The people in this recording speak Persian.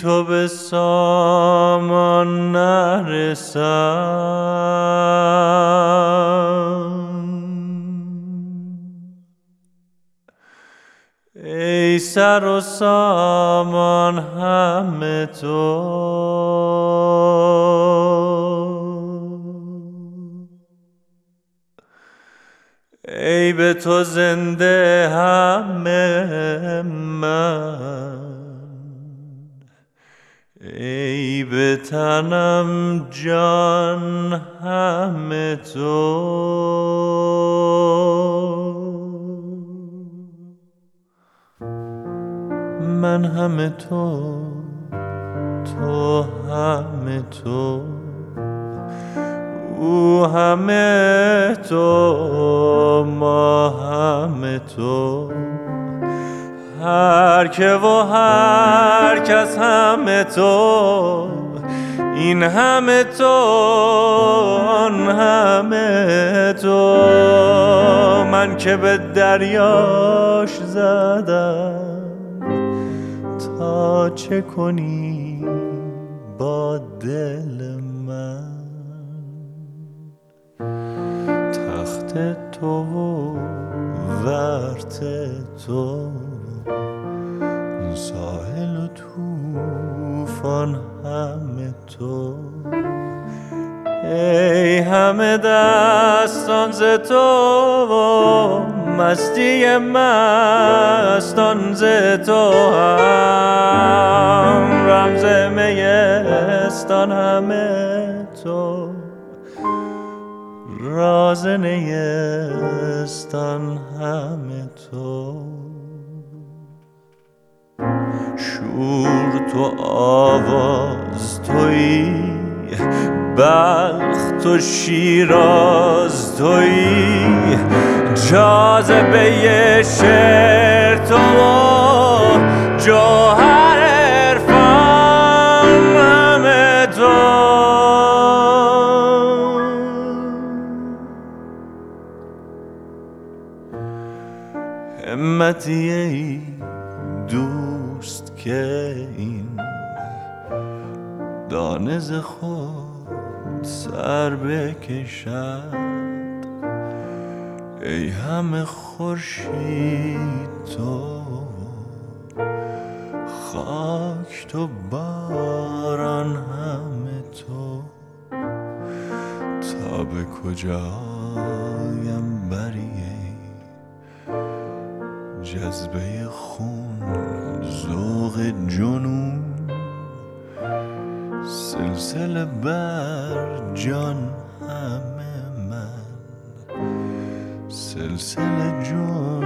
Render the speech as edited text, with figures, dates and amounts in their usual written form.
تو به سامان نرسم. ای سر و سامان همه تو، ای به تو زنده همه من، ای به تنم جان همه تو. من همه تو، تو همه تو، او همه تو، ما همه تو، هر که و هر کس همه تو، این همه تو، آن همه تو. من که به دریاش زدم تا چه کنی با دل من، تخت تو و ورت تو، ساحل و طوفان همه تو، ای همه دستان ز تو، مستی مستان ز تو هم، رمز میستان همه تو، راز نیستان همه تو. شور تو آواز تویی، بلخ تو شیراز تویی، جاذبه شعر تو، جوهر عرفان همه تو. همتی ای دوست که این دانه ز خود سر بکشد، ای همه خورشید تو، خاک تو، باران همه تو، تا به کجایم بری جذبه خون، ذوق جنون، سلسله بر جان همه من، سلسله جنون.